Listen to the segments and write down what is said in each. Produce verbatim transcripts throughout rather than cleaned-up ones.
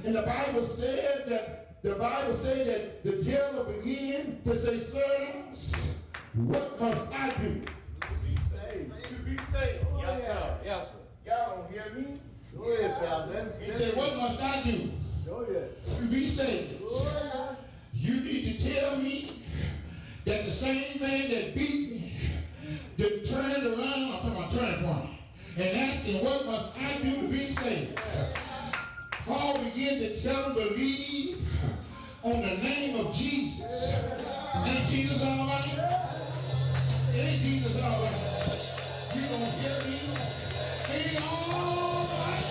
And the Bible said that the Bible said that the jailer began to say, "Sirs, what must I do to be saved?" To be saved. Yes, sir. Yes, sir. Y'all don't hear me? Go ahead, pal. He said, "What must I do Go ahead. to be saved?" You need to tell me that the same man that beat me, to turn it around, I'm talking about turning point, and asking, "What must I do to be saved?" Paul began to tell them to believe on the name of Jesus. Ain't Jesus all right? Ain't Jesus all right? You don't hear me? Ain't he all right?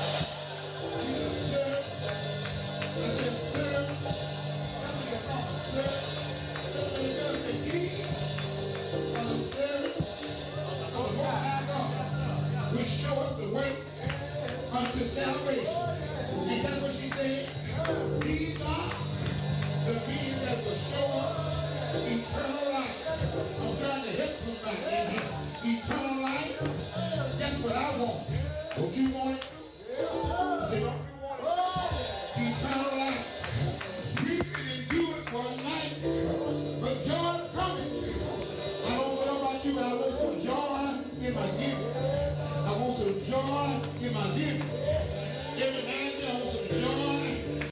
He said, "Sir." I said, "Sir." That's what they call him, sir. That's what they do. Say, "Please, as a servant of the Most High God, which show us the way unto salvation." Ain't that what she said? These are the beings that will show us eternal life. I'm trying to help somebody in here. Eternal life, that's what I want. Don't you want it? I said, don't you want it? Eternal life. We didn't do it for a night, but joy is coming. I don't know about you, but I want some joy in my giving. I want some joy in my living. Every now and then I want some joy.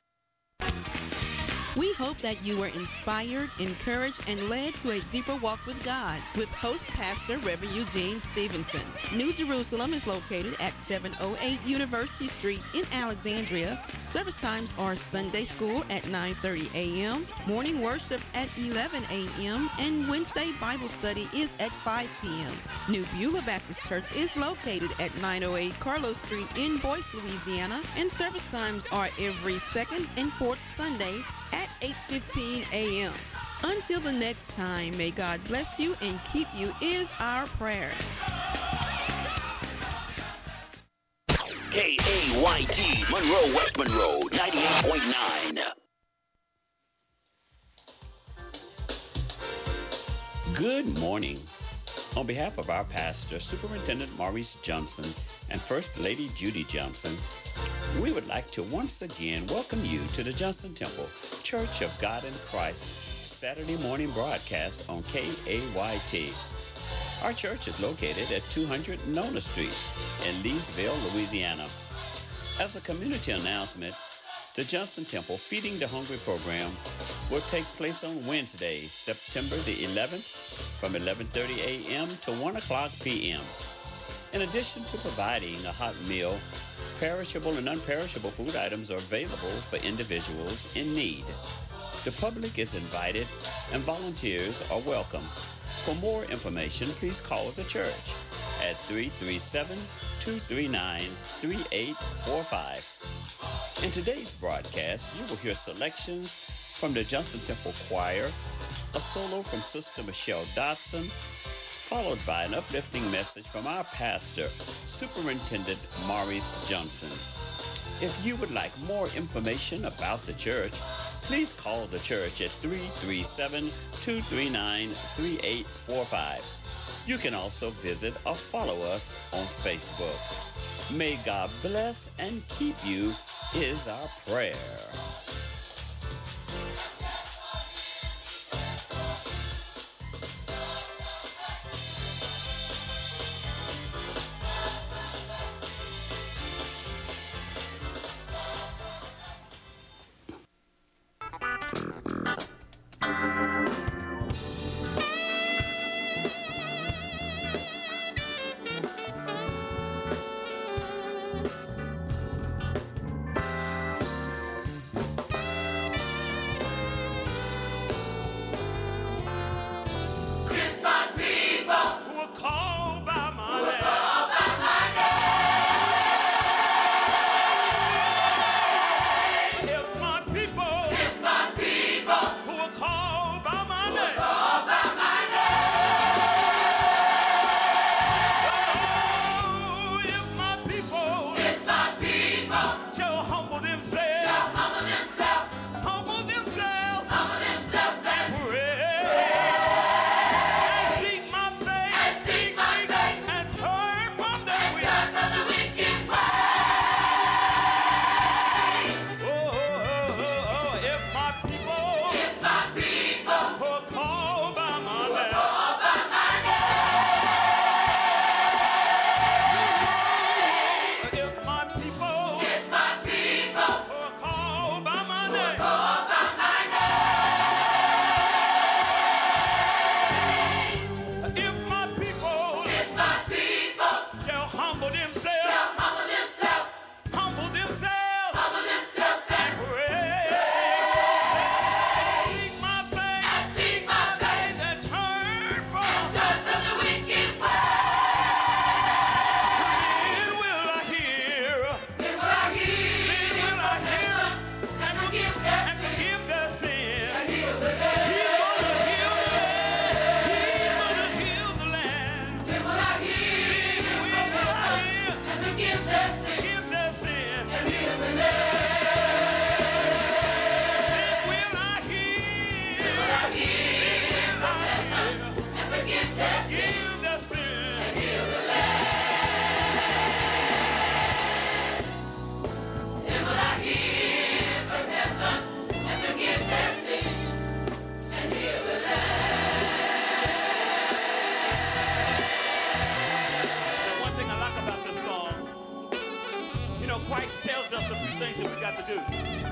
We hope that you were inspired, encouraged, and led to a deeper walk with God with host pastor Reverend Eugene Stevenson. New Jerusalem is located at seven oh eight University Street in Alexandria. Service times are Sunday school at nine thirty a.m., morning worship at eleven a.m., and Wednesday Bible study is at five p.m. New Beulah Baptist Church is located at nine oh eight Carlos Street in Boyce, Louisiana, and service times are every second and fourth Sunday at eight fifteen a.m. Until the next time, may God bless you and keep you is our prayer. K A Y T, Monroe, West Monroe, ninety-eight point nine. Good morning. On behalf of our pastor, Superintendent Maurice Johnson, and First Lady Judy Johnson, we would like to once again welcome you to the Johnson Temple Church of God in Christ Saturday morning broadcast on K A Y T. Our church is located at two hundred Nona Street in Leesville, Louisiana. As a community announcement, the Johnson Temple Feeding the Hungry program will take place on Wednesday, September the eleventh from eleven thirty a.m. to one o'clock p.m. In addition to providing a hot meal, perishable and unperishable food items are available for individuals in need. The public is invited and volunteers are welcome. For more information, please call the church at three three seven, two three nine, three eight four five. In today's broadcast, you will hear selections from the Johnson Temple Choir, a solo from Sister Michelle Dodson, followed by an uplifting message from our pastor, Superintendent Maurice Johnson. If you would like more information about the church, please call the church at three three seven, two three nine, three eight four five. You can also visit or follow us on Facebook. May God bless and keep you is our prayer. If You know, Christ tells us a few things that we got to do.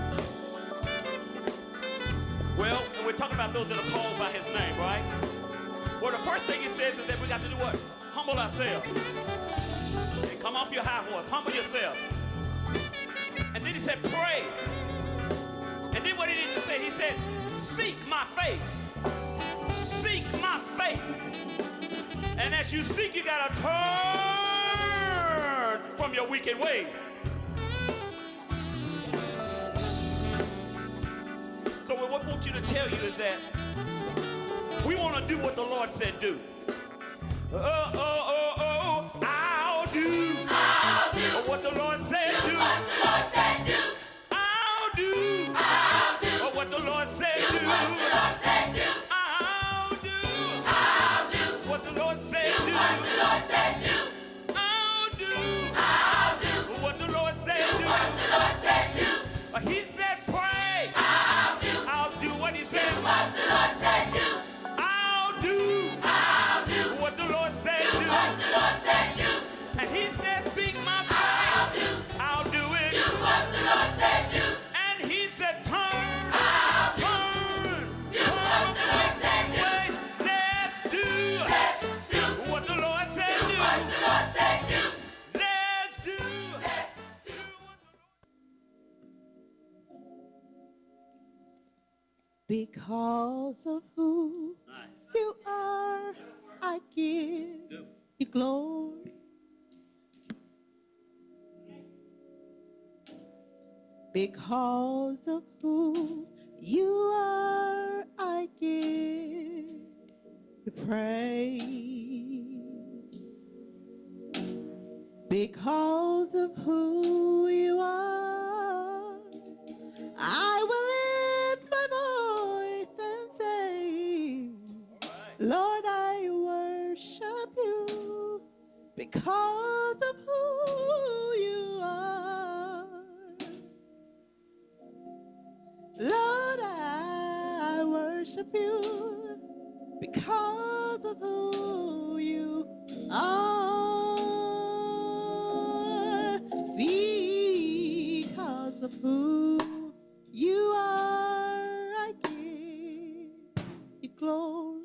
Well, and we're talking about those that are called by his name, right? Well, the first thing he says is that we got to do what? Humble ourselves. And come off your high horse. Humble yourself. And then he said, pray. And then what he didn't say, he said, seek my faith. Seek my faith. And as you seek, you got to turn from your wicked ways. So what I want you to tell you is that we want to do what the Lord said do. Oh, oh, oh, oh, I'll do. I'll do. What the Lord said do. What the Lord said do. I'll do. I'll do. What the Lord said do. What the Lord said do. I'll do. I'll do. What the Lord said do. What the Lord said do. I'll do. I'll do. What the Lord said do. What the Lord said do. He said pray. I'll do. I'll do what he said. What the Lord said do. I'll do. I'll do. What the Lord said do. What the Lord said do. And he said seek my face. I'll do. I'll do it. Do what the Lord said do. And he said turn. I'll do. Turn. Do turn what the Lord said do. Wait. Let's do. Let's do. What the Lord said do. Do what the Lord said do. Let's do. Let's do. Because of who you are, I give you glory. Because of who you are, I give you praise. Because of who you are, I will lift my voice and say, Lord, I worship you because of who you are. Lord, I worship you because of who you are. Because of who you are, I give you glory.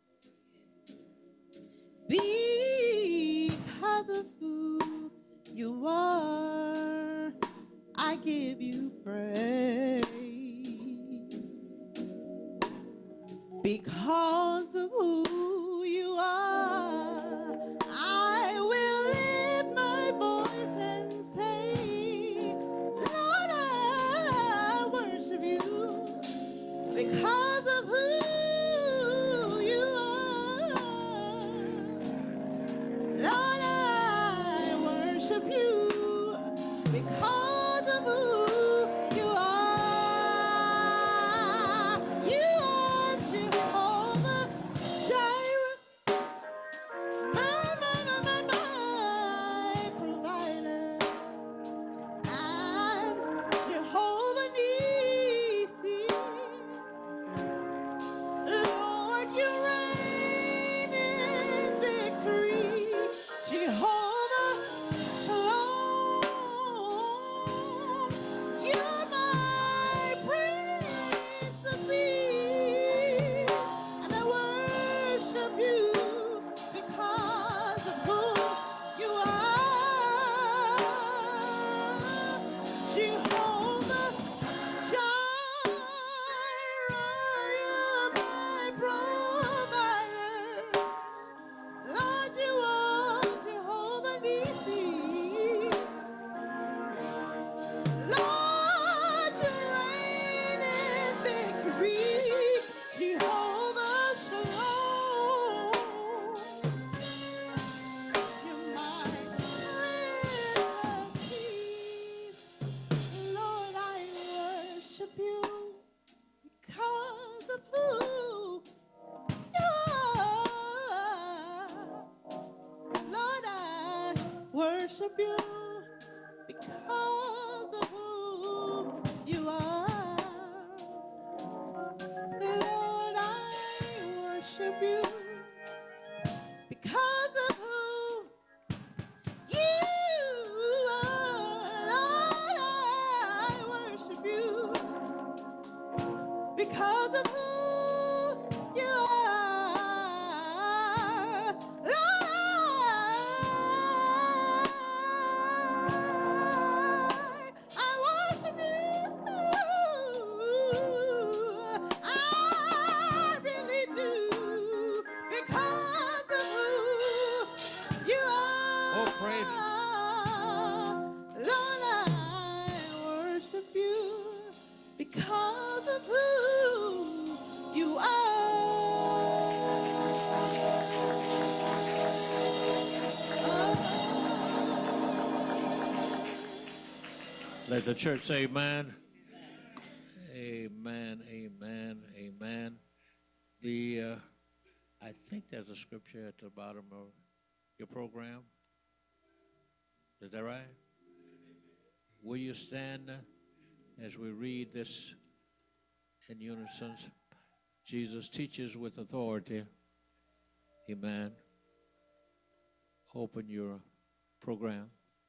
Because of who you are, I give you praise. Because of who you are, I will lift my voice and say, Lord, I worship you because of who you are. Lord, I worship you because of who you are. You are Jehovah Jireh, my, my, my, my, my provider, and Jehovah Nissi. Lord, you reign in victory. Jehovah Shalom, you're my Prince of Peace, and I worship you because of who you are. Jehovah Jireh, you're my provider. Lord, you are Jehovah Nissi. Lord, you reign in victory. Jehovah Shalom, you're my Prince of Peace. Lord, I worship you because of who you are. Lord, I worship you because of who you are. Lord, I worship you because of who you are. because of who you are, Lord. I worship you. I really do because of who you are. Oh, praise Him. Lord, I worship you because of who you are. Let the church say amen. Amen, amen, amen. The, uh, I think there's a scripture at the bottom of your program. Is that right? Will you stand as we read this in unison? Jesus teaches with authority. Amen. Open your program.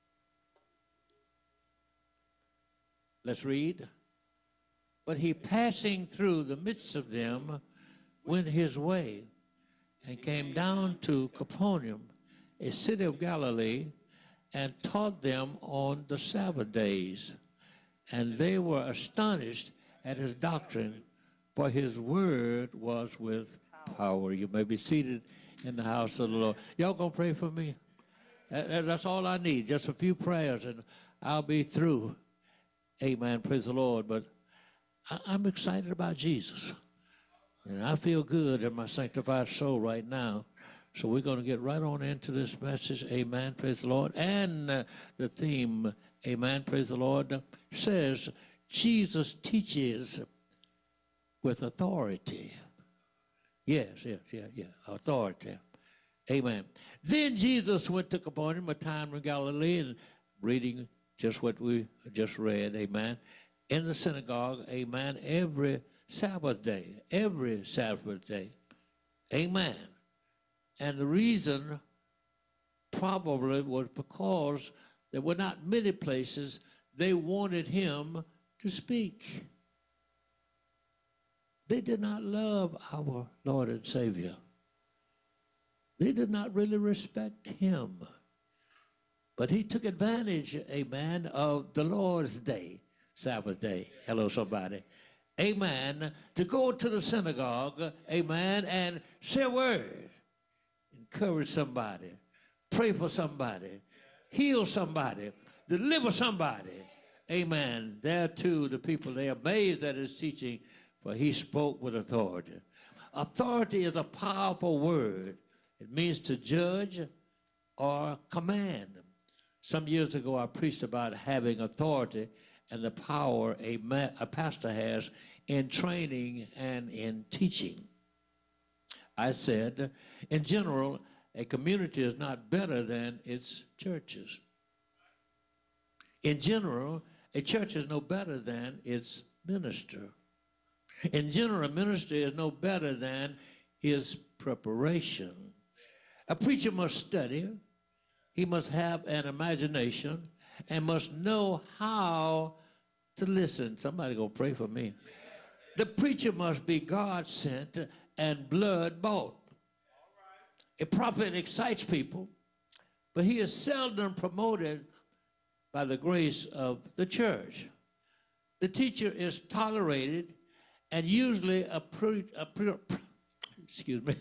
Let's read. But he, passing through the midst of them, went his way and came down to Capernaum, a city of Galilee, and taught them on the Sabbath days. And they were astonished at his doctrine, for his word was with power. You may be seated in the house of the Lord. Y'all gonna pray for me? That, that's all I need, just a few prayers, and I'll be through. Amen, praise the Lord. But I, I'm excited about Jesus. And I feel good in my sanctified soul right now. So we're going to get right on into this message. Amen. Praise the Lord. And uh, the theme, amen, praise the Lord, says Jesus teaches with authority. Yes, yes, yeah, yeah, authority. Amen. Then Jesus went to Capernaum, a town in Galilee, and reading just what we just read, amen, in the synagogue, amen, every Sabbath day, every Sabbath day, amen. And the reason probably was because there were not many places they wanted him to speak. They did not love our Lord and Savior. They did not really respect him. But he took advantage, amen, of the Lord's day, Sabbath day. Hello, somebody. Amen. To go to the synagogue, amen, and say a word. Encourage somebody. Pray for somebody. Heal somebody. Deliver somebody. Amen. There too, the people, they are amazed at his teaching, for he spoke with authority. Authority is a powerful word. It means to judge or command. Some years ago, I preached about having authority and the power a, ma a pastor has in training and in teaching. I said, in general, a community is not better than its churches. In general, a church is no better than its minister. In general, a minister is no better than his preparation. A preacher must study. He must have an imagination and must know how to listen. Somebody go pray for me. The preacher must be God-sent and blood-bought. A prophet excites people, but he is seldom promoted by the grace of the church. The teacher is tolerated and usually appro appro excuse me,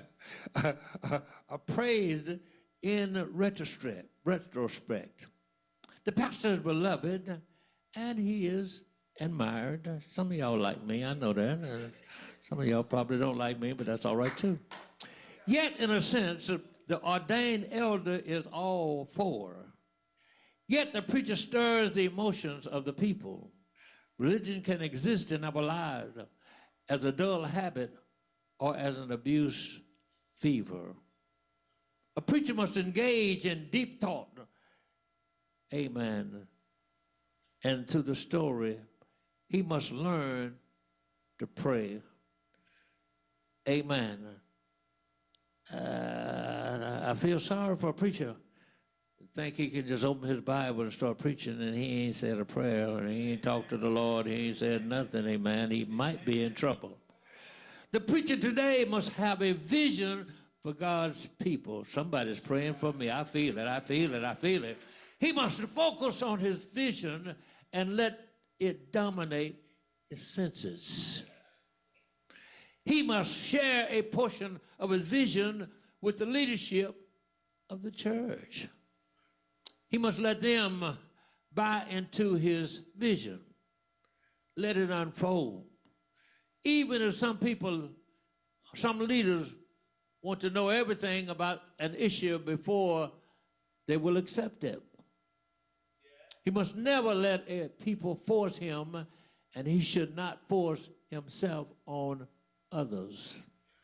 appraised in retrospect, retrospect. The pastor is beloved, and he is admired. Some of y'all like me, I know that. Uh, some of y'all probably don't like me, but that's all right too. Yet, in a sense, the ordained elder is all for. Yet the preacher stirs the emotions of the people. Religion can exist in our lives as a dull habit or as an abuse fever. A preacher must engage in deep thought. Amen. And through the story, he must learn to pray. Amen. Uh, I feel sorry for a preacher. Think he can just open his Bible and start preaching and he ain't said a prayer and he ain't talked to the Lord, he ain't said nothing, amen. He might be in trouble. The preacher today must have a vision for God's people. Somebody's praying for me. I feel it. I feel it. I feel it. He must focus on his vision and let it dominate his senses. He must share a portion of his vision with the leadership of the church. He must let them buy into his vision. Let it unfold. Even if some people, some leaders want to know everything about an issue before they will accept it. He must never let uh, people force him, and he should not force himself on others.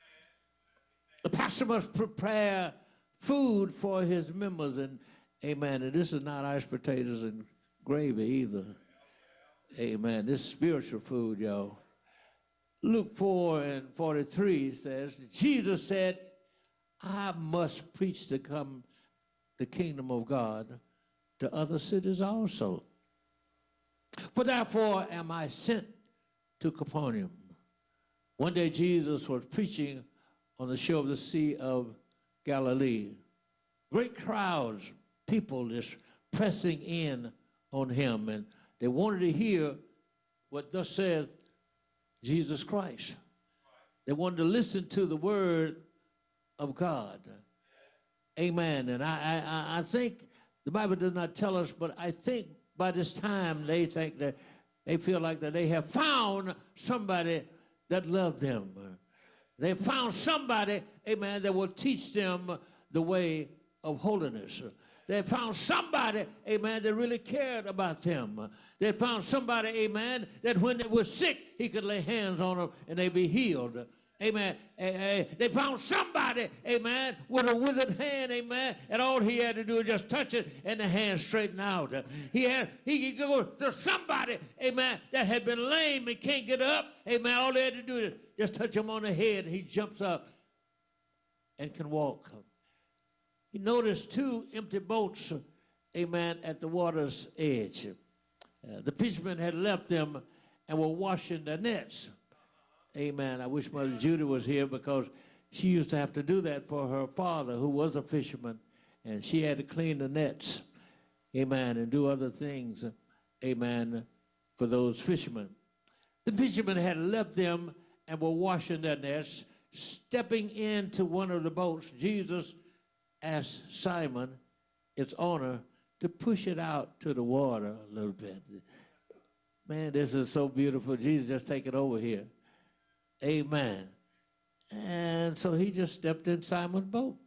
The pastor must prepare food for his members, and amen. And this is not iced potatoes and gravy either. Amen. This is spiritual food, y'all. Luke four and forty-three says, Jesus said, I must preach to come the kingdom of God to other cities also. For therefore am I sent to Capernaum. One day Jesus was preaching on the shore of the Sea of Galilee. Great crowds, people just pressing in on him, and they wanted to hear what thus saith Jesus Christ. They wanted to listen to the word of God. Amen. And I, I, I think the Bible does not tell us, but I think by this time they think that they feel like that they have found somebody that loved them. They found somebody, amen, that will teach them the way of holiness. They found somebody, amen, that really cared about them. They found somebody, amen, that when they were sick, he could lay hands on them and they'd be healed. Amen. They found somebody, amen, with a withered hand, amen, and all he had to do was just touch it and the hand straightened out. He had, he could go to somebody, amen, that had been lame and can't get up, amen, all they had to do is just touch him on the head and he jumps up and can walk. He noticed two empty boats, amen, at the water's edge. Uh, the fishermen had left them and were washing their nets. Amen. I wish Mother Judy was here because she used to have to do that for her father, who was a fisherman, and she had to clean the nets, amen, and do other things, amen, for those fishermen. The fishermen had left them and were washing their nets. Stepping into one of the boats, Jesus asked Simon, its owner, to push it out to the water a little bit. Man, this is so beautiful. Jesus, just take it over here. Amen. And so he just stepped in Simon's boat.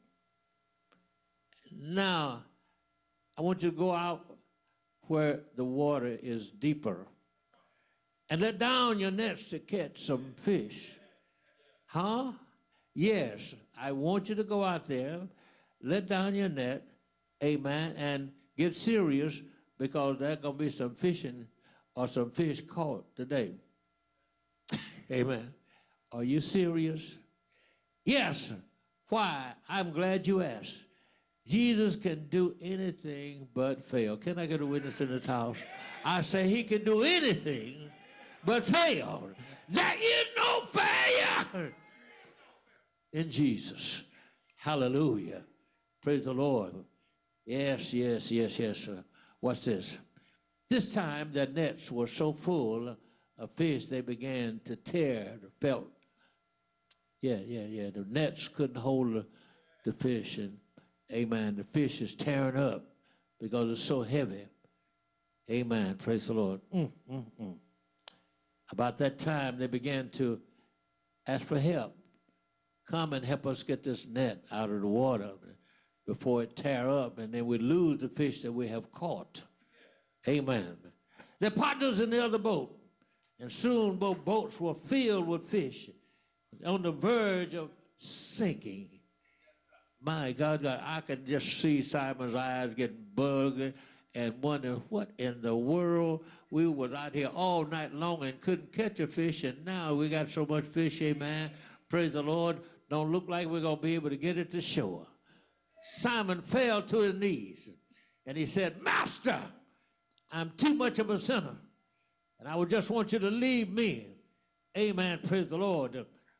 Now, I want you to go out where the water is deeper and let down your nets to catch some fish. Huh? Yes, I want you to go out there, let down your net, amen, and get serious because there's going to be some fishing or some fish caught today. Amen. Are you serious? Yes. Why? I'm glad you asked. Jesus can do anything but fail. Can I get a witness in this house? I say he can do anything but fail. There is no failure in Jesus. Hallelujah. Praise the Lord. Yes, yes, yes, yes. Uh, watch this. This time the nets were so full of fish they began to tear the felt. Yeah, yeah, yeah. The nets couldn't hold the, the fish, and amen, the fish is tearing up because it's so heavy. Amen. Praise the Lord. Mm, mm, mm. About that time, they began to ask for help. Come and help us get this net out of the water before it tear up, and then we lose the fish that we have caught. Amen. Their partners in the other boat, and soon both boats were filled with fish, on the verge of sinking. My God, God, I can just see Simon's eyes getting bugged and wonder what in the world. We was out here all night long and couldn't catch a fish, and now we got so much fish, amen. Praise the Lord. Don't look like we're going to be able to get it to shore. Simon fell to his knees, and he said, Master, I'm too much of a sinner, and I would just want you to leave me. Amen. Praise the Lord.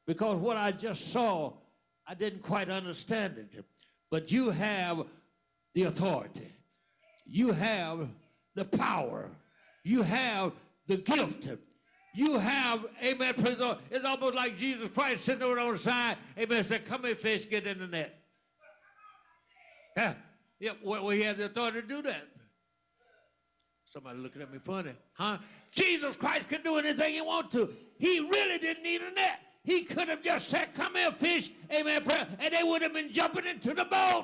because what I just saw, I didn't quite understand it. But you have the authority. You have the power. You have the gift. You have, amen, praise the Lord. It's almost like Jesus Christ sitting over on the side, amen, said, come here, fish, get in the net. Yeah, yeah, well, we have the authority to do that. Somebody looking at me funny, huh? Jesus Christ can do anything he wants to. He really didn't need a net. He could have just said, come here, fish, amen, and they would have been jumping into the boat.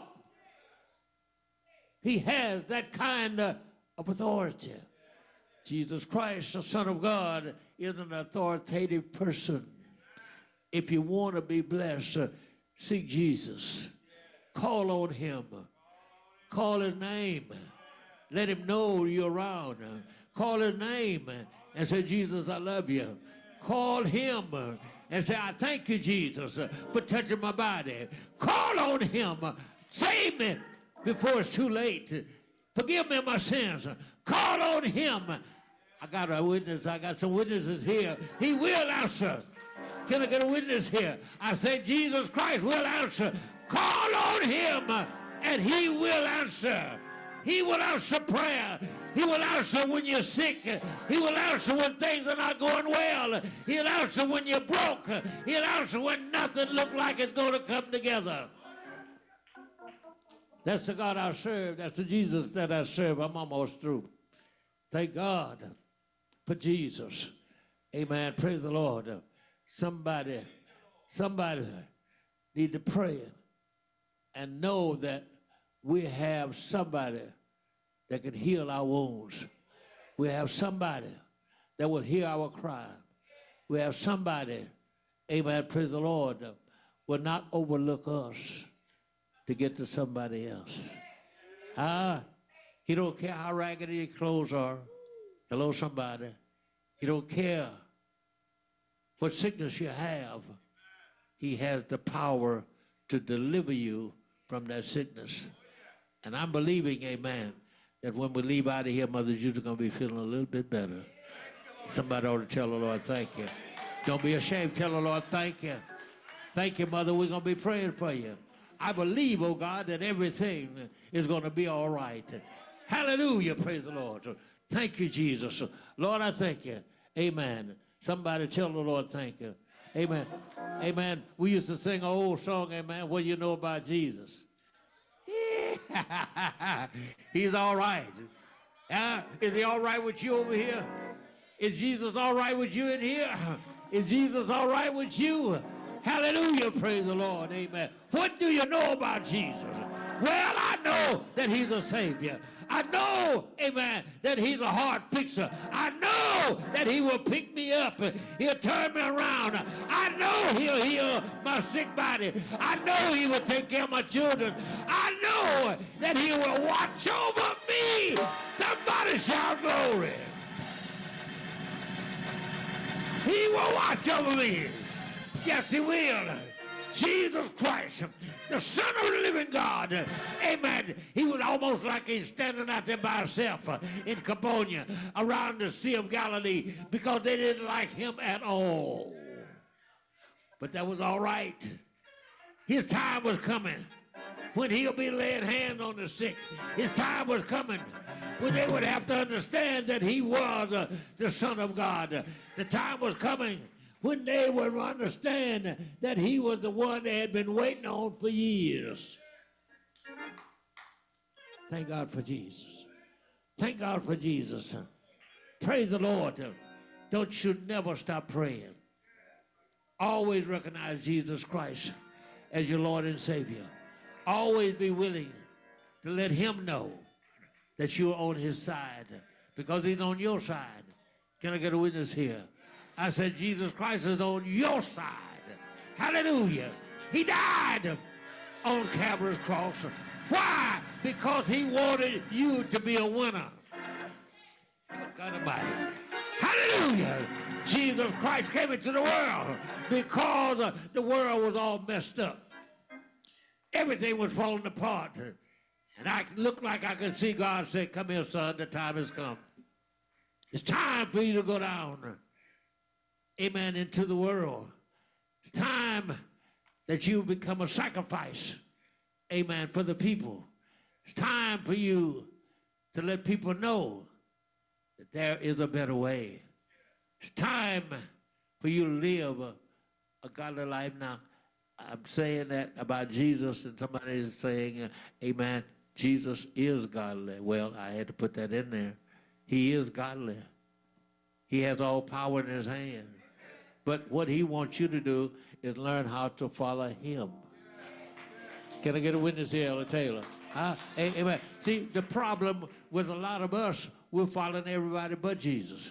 He has that kind of authority. Jesus Christ, the Son of God, is an authoritative person. If you want to be blessed, uh, seek Jesus. Call on him. Call his name. Let him know you're around. Call his name and say, Jesus, I love you. Call him and say, I thank you, Jesus, for touching my body. Call on him. Save me before it's too late. Forgive me my sins. Call on him. I got a witness. I got some witnesses here. He will answer. Can I get a witness here? I say Jesus Christ will answer. Call on him and he will answer. He will answer prayer. He will answer when you're sick. He will answer when things are not going well. He'll answer when you're broke. He'll answer when nothing looks like it's going to come together. That's the God I serve. That's the Jesus that I serve. I'm almost through. Thank God for Jesus. Amen. Praise the Lord. Somebody, somebody need to pray and know that we have somebody that can heal our wounds. We have somebody that will hear our cry. We have somebody, amen, praise the Lord, that will not overlook us to get to somebody else. Ah, he don't care how raggedy your clothes are. Hello, somebody. He don't care what sickness you have. He has the power to deliver you from that sickness. And I'm believing, amen, that when we leave out of here, Mother Judy's going to be feeling a little bit better. Somebody ought to tell the Lord, thank you. Don't be ashamed. Tell the Lord, thank you. Thank you, Mother. We're going to be praying for you. I believe, oh God, that everything is going to be all right. Hallelujah. Praise the Lord. Thank you, Jesus. Lord, I thank you. Amen. Somebody tell the Lord, thank you. Amen. Amen. We used to sing an old song, amen, what do you know about Jesus? He's all right. Uh, is he all right with you over here? Is Jesus all right with you in here? Is Jesus all right with you? Hallelujah, praise the Lord, amen. What do you know about Jesus? Well, I know that he's a Savior. I know, amen, that he's a heart fixer. I know that he will pick me up. He'll turn me around. I know he'll heal my sick body. I know he will take care of my children. I know that he will watch over me. Somebody shout glory. He will watch over me. Yes, he will. Jesus Christ, the Son of the living God. Amen. He was almost like he's standing out there by himself uh, in Capernaum around the Sea of Galilee because they didn't like him at all. But that was all right. His time was coming when he'll be laying hands on the sick. His time was coming when they would have to understand that he was uh, the Son of God. The time was coming when they would understand that he was the one they had been waiting on for years. Thank God for Jesus. Thank God for Jesus. Praise the Lord. Don't you never stop praying. Always recognize Jesus Christ as your Lord and Savior. Always be willing to let him know that you're on his side because he's on your side. Can I get a witness here? I said, Jesus Christ is on your side. Hallelujah. He died on Calvary's cross. Why? Because he wanted you to be a winner. God Almighty. Hallelujah. Jesus Christ came into the world because the world was all messed up. Everything was falling apart. And I looked like I could see God say, come here, son, the time has come. It's time for you to go down. Amen, into the world. It's time that you become a sacrifice, amen, for the people. It's time for you to let people know that there is a better way. It's time for you to live a, a godly life. Now, I'm saying that about Jesus, and somebody is saying, uh, amen, Jesus is godly. Well, I had to put that in there. He is godly. He has all power in his hand. But what he wants you to do is learn how to follow him. Can I get a witness here, Elder Taylor? Huh? Amen. See, the problem with a lot of us, we're following everybody but Jesus.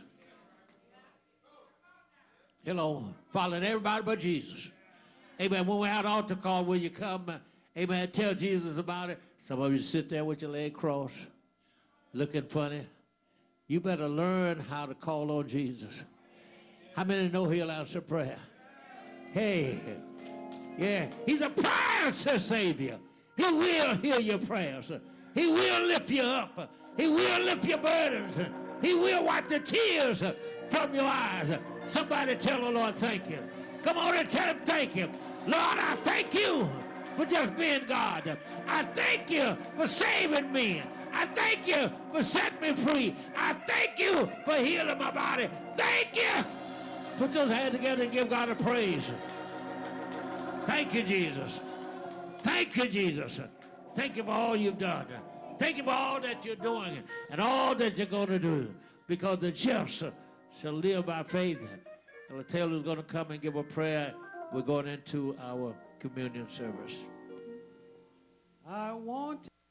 Hello, following everybody but Jesus. Amen. When we're out altar call, will you come, uh, amen, tell Jesus about it? Some of you sit there with your leg crossed, looking funny. You better learn how to call on Jesus. How many know he'll answer prayer? Hey, yeah, he's a prayer Savior. He will hear your prayers. He will lift you up. He will lift your burdens. He will wipe the tears from your eyes. Somebody tell the Lord thank you. Come on and tell him thank you. Lord, I thank you for just being God. I thank you for saving me. I thank you for setting me free. I thank you for healing my body. Thank you. Put those hands together and give God a praise. Thank you, Jesus. Thank you, Jesus. Thank you for all you've done. Thank you for all that you're doing and all that you're going to do, because the just shall live by faith. Elder Taylor's going to come and give a prayer. We're going into our communion service. I want